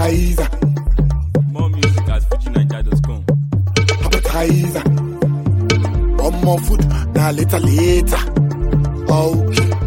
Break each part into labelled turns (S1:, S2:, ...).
S1: appetizer.
S2: More music at FujiNiger.com.
S1: Appetizer. One more food, now later. Okay.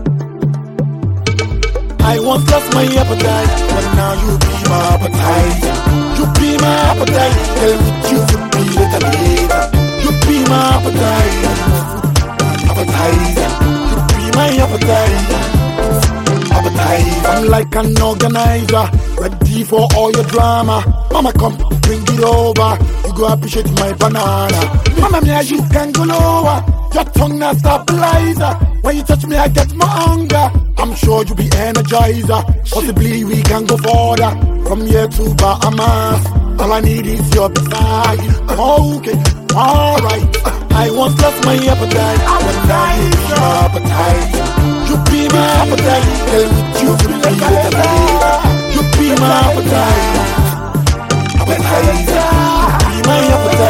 S1: I once lost my appetite, but now you be my appetizer. You be my appetite, tell me you would be later. You be my appetite, appetizer. You be my appetite. I'm like an organizer, ready for all your drama. Mama, come, bring it over. You go appreciate my banana. Mama, mia, you can go lower. Your tongue na stabilizer. When you touch me, I get my hunger. I'm sure you'll be energizer. Possibly we can go further, from here to Bahamas. All I need is your beside. Okay, alright. I once lost my appetite, but now you be my appetite. You be my appetite, tell me you be later. You be my appetite, appetizer. You be my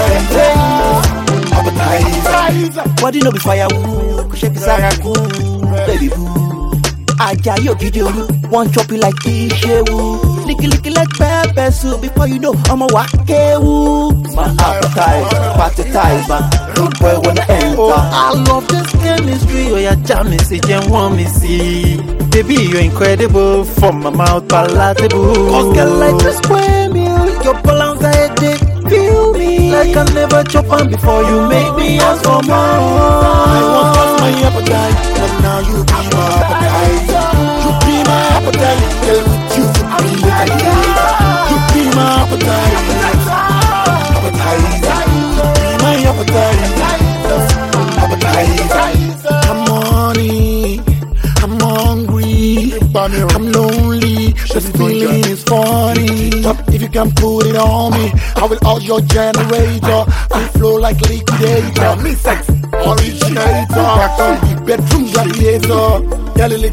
S1: appetite, appetizer.
S3: Body no be firewood, shake Zaragoon, baby boo. Aja yo video, one chop it like Ishewu. Licky like pepper soup. Before you know, I'm a wakewu. My appetite, appetize, man. Good boy wanna enter. Oh, I love this chemistry. Oh, yeah, jam me, see, jam want me see. Baby, you're incredible. From my mouth, palatable. Cause girl like this way, me, your balance I headache. Feel me like I never chop on before you make me ask for more.
S1: I once lost my appetite, but now you be my appetite. You be my appetite, tell me you be later. You be my appetite, appetizer. You be my appetite, appetizer. I'm horny, I'm hungry, I'm lonely. This feeling is funny. If you can put it on me, I will out your generator. I flow like liquidator. Me sex originator. Bedroom gladiator. Galley.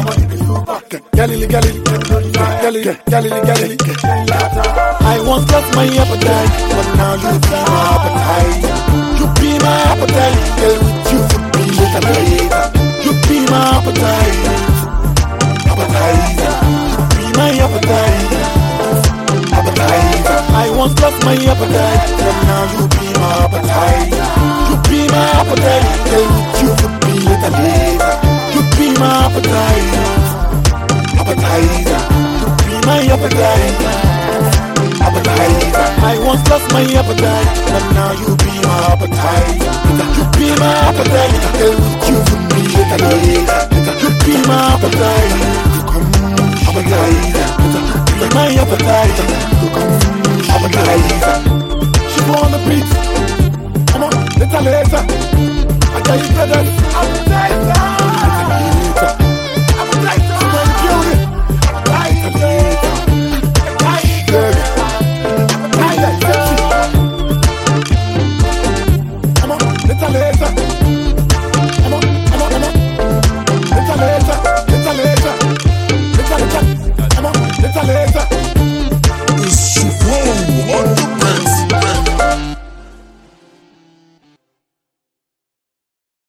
S1: I once lost my appetite, but now you be my appetite. You be my appetite, girl, with you would be later. You be my appetite, appetizer. You be my appetite, appetizer. I once lost my appetite, but now you be my appetite. You be my appetite, girl, with you would be later. You be my appetite, appetizer. You be my appetite, appetizer. I once lost my appetite, but now you be my appetite. You be my appetite, girl, with you would be later. You be my appetite, appetizer. You be my appetite, appetizer. She go on the beat, come on, later. I tell you, brothers, appetite.